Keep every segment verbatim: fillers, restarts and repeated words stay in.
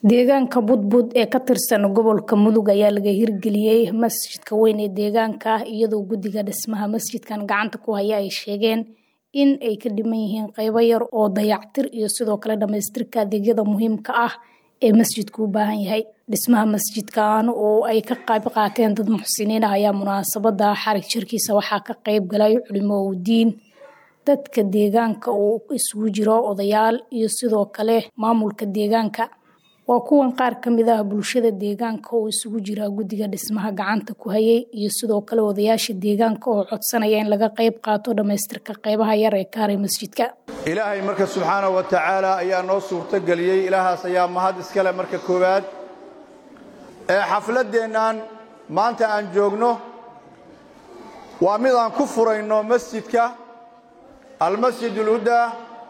deegaanka budbud ee ka tirsan gobolka Mudug ayaa laga hirgeliyay masjidka weyn ee deegaanka iyadoo guddiga dhismaha masjidkan gacanta ku haya ay sheegeen in ay ka dhiman yihiin qaybo yar oo dayactir iyo sidoo kale dhamaystirka adeegyada muhiimka ah ee masjidku u baahan yahay. Dhismaha masjidkan oo ay ka qayb qaateen dad muxsiniin ah ayaa munaasabada xarig jarkiisa waxaa ka qayb galay culimo oo diin dadka deegaanka oo isugu jiro odayaal iyo sidoo kale maamulka deegaanka. waa kuwan qaar ka mid ah bulshada deegaanka oo isugu jira guddiga dhismaha gacanta ku hayay iyo sidoo kale odayaasha deegaanka oo codsanaya in laga qayb qaato dhamaystirka qaybaha yar ee ka haray masjidka. ilaahay marka subxaanahu wa tacaala ayaa noo suurto galiyay, ilaahaas ayaa mahad iskale marka koowaad ee xafladeennan maanta aan joogno waa mid aan ku furayno masjidka almasjid ulhudaa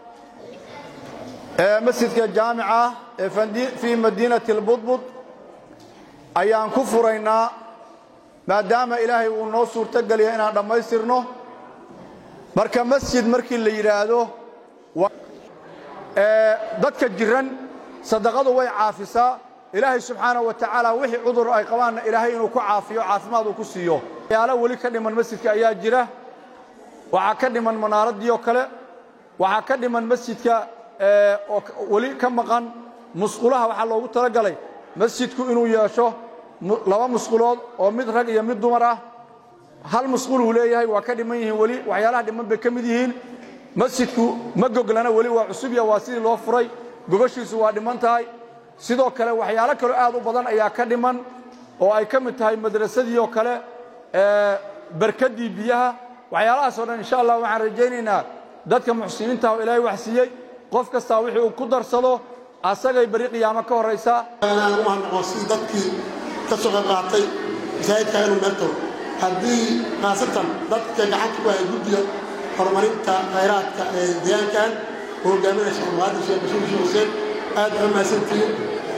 ee masjidka jaamica ee fii madiinati albudbud ayaan ku furaynaa maadaama ilaahay uu noo suurto geliya inaan dhammaystirno. marka masjid markii la yidhaahdo dadka jiran sadaqadu way caafisaa. ilaahay subxaanahu wa tacaala wixii cudur ay qabaanna ilaahay inuu ku caafiyo caafimaad uu ku siiyo. waxyaalo weli ka dhiman masjidka ayaa jira. waxaa ka dhiman manaaradii oo kale, waxaa ka dhiman masjidka oo weli ka maqan musqulaha. waxaa loogu talagalay masjidku inuu yeesho laba musqulood oo mid rag iyo mid dumar ah. hal musqul uu leeyahay, waa ka dhiman yihiin weli, waxyaalaha dhiman bay ka mid yihiin. masjidku ma goglana weli, waa cusub ya waa sidii loo furay, gogashiisu waa dhiman tahay. sidoo kale waxyaalo kaloo aad u badan ayaa ka dhiman oo ay ka mid tahay madrasadii oo kale, barkadii biyaha, waxyaalahaas oo dhan insha allah waxaan rajaynaynaa dadka muxsiniinta oo ilaahay wax siiyey qof kasta wixii uu ku darsado asagay bari qiyaamo ka horeysa. anaan u noqon dadkii ka soo qaatay zaydka inuu meerto haddii qaasatan dadka gacanta ku hay guddiga horumarinta khayraadka ee deegaankan hogaaminaya Sheekh Muhammad Sheekh Bashiir Hussein aad u mahadsantihiin.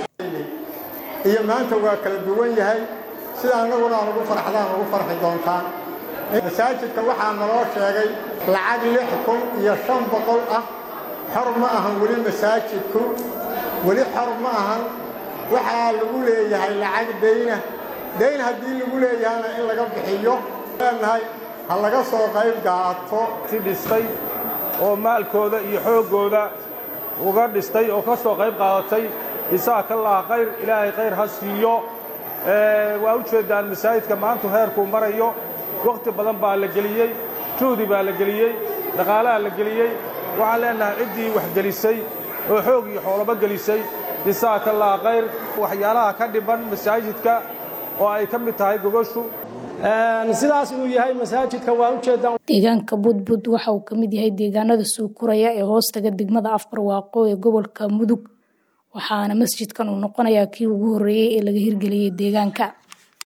iyo maanta waa kala duwan yahay sida anaguna ugu farxadaan ugu farxi doontaan. masaajidka waxaa naloo sheegay lacag lix kun iyo shan boqol ah. xor ma ahan weli masaajidku, weli xor ma ahan. waxaa lagu leeyahay lacag dayna dayn haddii lagu leeyahayna in laga bixiyo leenahay ha laga soo qayb qaato. si dhistay oo maalkooda iyo xoogooda uga dhistay oo ka soo qayb qaadatay jazaakallaahu khayr, ilaahay khayr ha siiyo. waa u jeedaan masaajidka maanta heerkuu marayo, waqti badan baa la geliyey, juhdi baa la geliyey, dhaqaalaha la geliyey. waxaan leenahay ciddii wax gelisay oo xoog iyo xoolaba gelisay jazaakallaahu khayr. waxyaalaha ka dhiman masaajidka oo ay ka mid tahay gogashu sidaas inuu yahay masaajidka waa u jeedaan. deegaanka budbud waxa uu ka mid yahay deegaanada soo koraya ee hoostaga degmada Afbarwaaqo ee gobolka Mudug, waxaana masjidkan uu noqonayaa kii ugu horeeyay ee laga hirgeliyay deegaanka.